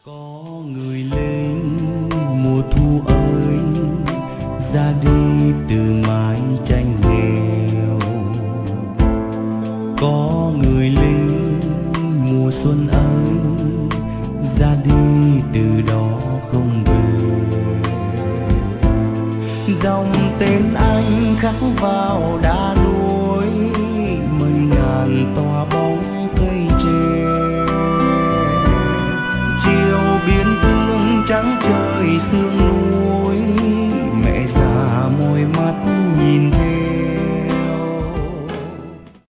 Có người lính mùa thu ơi, ra đi từ mái tranh nghèo. Có người lính mùa xuân ơi, ra đi từ đó không về. Dòng tên anh khắc vào đá núi, mây ngàn tỏa bóng cây tre. Chiều biên cương trắng